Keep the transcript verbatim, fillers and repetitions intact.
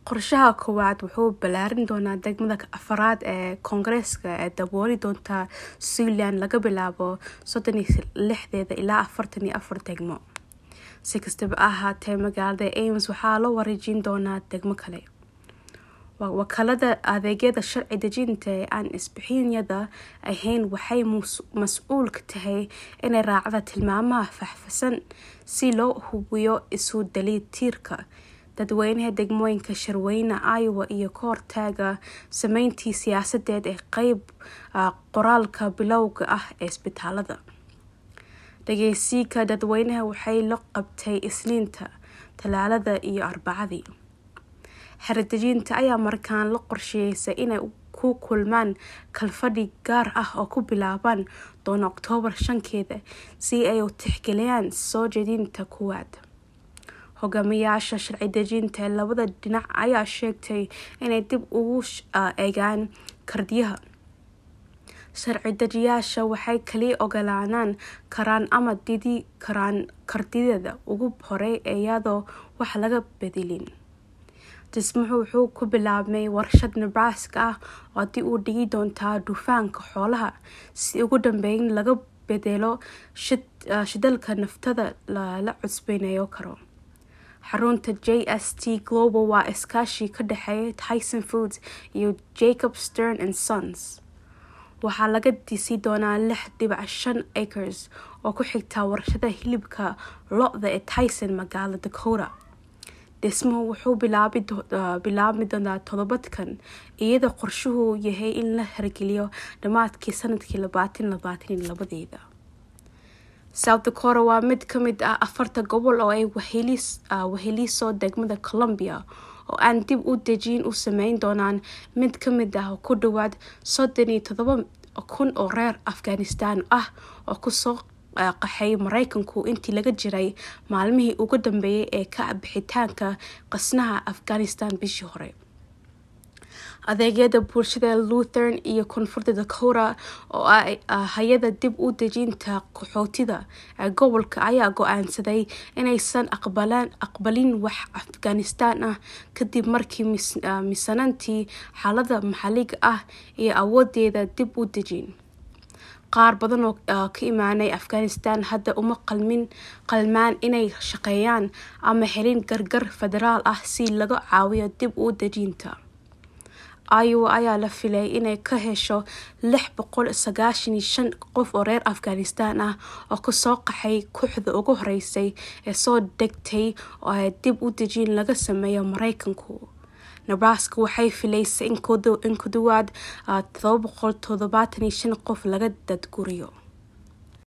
qorshaha koowaad wuxuu balaarin doonaa degmada afaraad ee koongareeska ee dabooli doonta Siouxland laga bilaabo soddon iyo lixdeeda ilaa afartan iyo afar degmo. Si kastaba ahaatee, magaalada Ames waxaa loo wareejin doonaa degmo kale. Wakaalada adeegyada sharci dejinta ee aan isbixinayada ahayn waxay mas-uul ka tahay inay raacdo tilmaamaha faahfaahsan si loo hubiyo isu dheelitirka dadweynaha degmooyinka Sharweyne, Iowa iyo ka hortagga saameyntii siyaasadeed ee qayb qoraalka bilowga ah ee isbitaalada. Dhageysiga dadweynaha waxay la qabtay Isniinta, Talaadada iyo Arbacadii. Xeradejinta ayaa markaan la qorsheeyay inay ku kulmaan kalfadhi gaar ah oo ku bilaaban doona Oktoobar shankeeda si ay u tixgeliyaan soo jeedinta koowaad. Hogaamiyaasha sharci dejinta ee labada dhinac ayaa sheegtay inay dib ugu eegaan kardiyaha. Sharci dejiyaasha waxay kaliya ogolaan karaan ama diidi karaan kardiyada ugu horey iyadoo wax laga bedelin. Dhismuhu wuxuu ku bilaabmay warshad Nebraska ah oo dib u dhigi doonta dufanka xoolaha si ugu dambeyn laga bedelo shidaalka naftada la cusbeynayo karo. Xarunta J S T Global waa iskaashi ka dhexeeya Tyson Foods iyo Jacob Stern and Sons. Waxaa laga dhisi doonaa lix dhibic shan acres oo ku xigta warshada hilibka lo'da ee Tyson magaalada Dakota. Dhismuhu wuxuu bilaabi bilaabmi doonaa toddobaadkan iyadoo qorshuhu yahay in la hirgeliyo dhammaadkii sanadkii labaatan labaatan iyo labadeeda. South Dakota waa mid ka mid ah afarta gobol oo ay weheliso degmada Columbia oo aan dib u dejin u sameyn doonaan. Mid ka mid ah ku dhawaad soddon iyo toddoba kun oo reer Afghanistan ah oo ku soo qaxay Mareykanku intii laga jiray maalmihii ugu dambeeyay ee ka bixitaanka qasnaha Afghanistan bishii hore. Adeegyada bulshada Lutheran iyo Koonfurta Dakota oo ah hay'adda dib u dejinta qaxootiga ee gobolka ayaa go'aansaday inaysan aqbalan aqbalin wax Afghanistan ah kadib markii miisaantii xaaladda maxalliga ah iyo awoodeeda dib u dejin. Qaar badan oo ka imaanay Afghanistan hadda uma qalmin qalmaan inay shaqeeyaan ama helin gargaar federaal ah si laga caawiyo dib u dejinta. Iowa ayaa la filay inay ka hesho lix boqol sagaashan iyo shan qof oo reer Afghanistan ah oo ku soo qaxay kooxda ugu horeysay ee soo degtay oo dib u dejin laga sameeyo Mareykanku. Nebraska waxay filaysay in ku dhawaad todoba boqol toddobaatan iyo shan qof laga dadguriyo.